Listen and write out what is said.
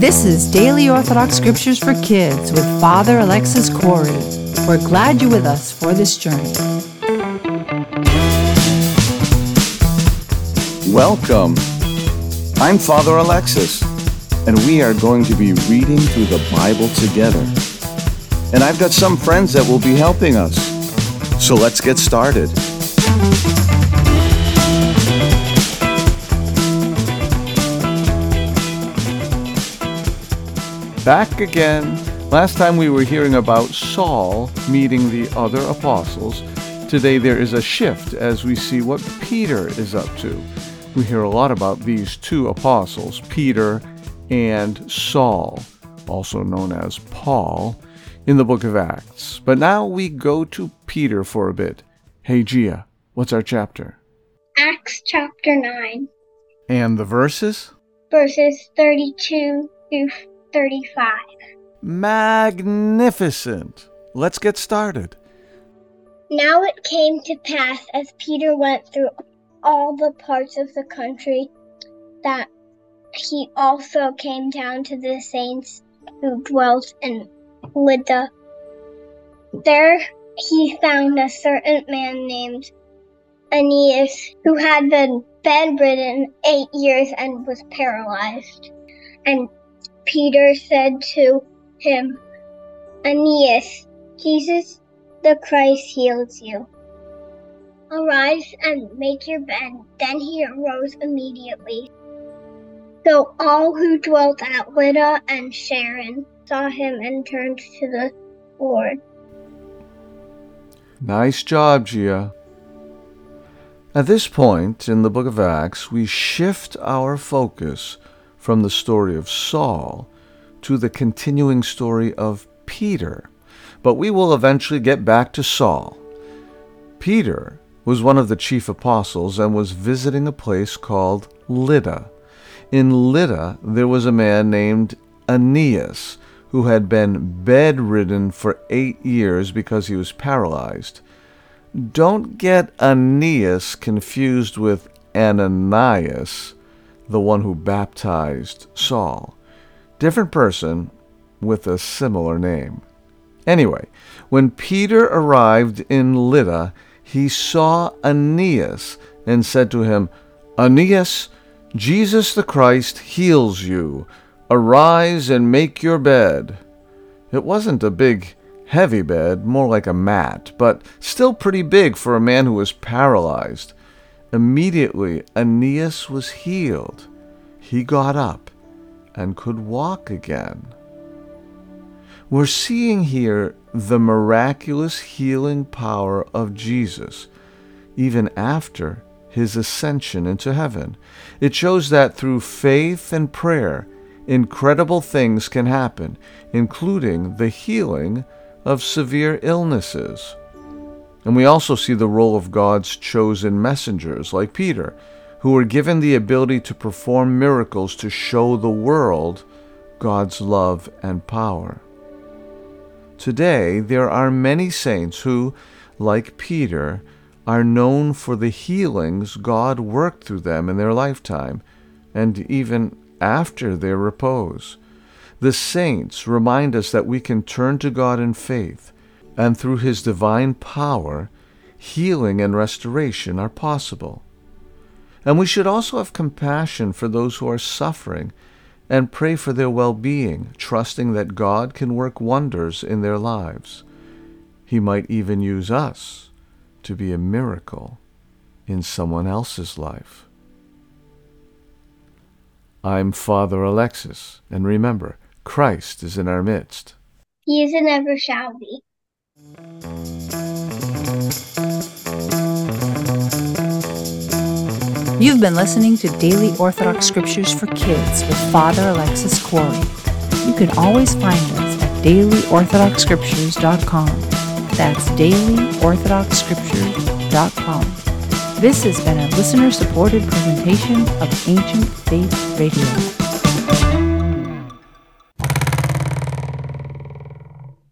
This is Daily Orthodox Scriptures for Kids with Father Alexis Corey. We're glad you're with us for this journey. Welcome. I'm Father Alexis, and we are going to be reading through the Bible together. And I've got some friends that will be helping us. So let's get started. Back again. Last time we were hearing about Saul meeting the other apostles. Today there is a shift as we see what Peter is up to. We hear a lot about these two apostles, Peter and Saul, also known as Paul, in the book of Acts. But now we go to Peter for a bit. Hey Gia, what's our chapter? Acts chapter 9. And the verses? Verses 32 through 35. Magnificent! Let's get started. Now it came to pass as Peter went through all the parts of the country that he also came down to the saints who dwelt in Lydda. There he found a certain man named Aeneas who had been bedridden 8 years and was paralyzed. And Peter said to him, Aeneas, Jesus the Christ heals you. Arise and make your bed. Then he arose immediately. So all who dwelt at Lydda and Sharon saw him and turned to the Lord. Nice job, Gia. At this point in the book of Acts, we shift our focus from the story of Saul to the continuing story of Peter. But we will eventually get back to Saul. Peter was one of the chief apostles and was visiting a place called Lydda. In Lydda, there was a man named Aeneas who had been bedridden for 8 years because he was paralyzed. Don't get Aeneas confused with Ananias, the one who baptized Saul. Different person with a similar name. Anyway, when Peter arrived in Lydda, he saw Aeneas and said to him, Aeneas, Jesus the Christ heals you. Arise and make your bed. It wasn't a big, heavy bed, more like a mat, but still pretty big for a man who was paralyzed. Immediately, Aeneas was healed. He got up and could walk again. We're seeing here the miraculous healing power of Jesus, even after his ascension into heaven. It shows that through faith and prayer, incredible things can happen, including the healing of severe illnesses. And we also see the role of God's chosen messengers, like Peter, who were given the ability to perform miracles to show the world God's love and power. Today, there are many saints who, like Peter, are known for the healings God worked through them in their lifetime, and even after their repose. The saints remind us that we can turn to God in faith, and through his divine power, healing and restoration are possible. And we should also have compassion for those who are suffering and pray for their well-being, trusting that God can work wonders in their lives. He might even use us to be a miracle in someone else's life. I'm Father Alexis, and remember, Christ is in our midst. He is and ever shall be. You've been listening to Daily Orthodox Scriptures for Kids with Father Alexis Corey. You can always find us at dailyorthodoxscriptures.com. That's dailyorthodoxscriptures.com. This has been a listener-supported presentation of Ancient Faith Radio.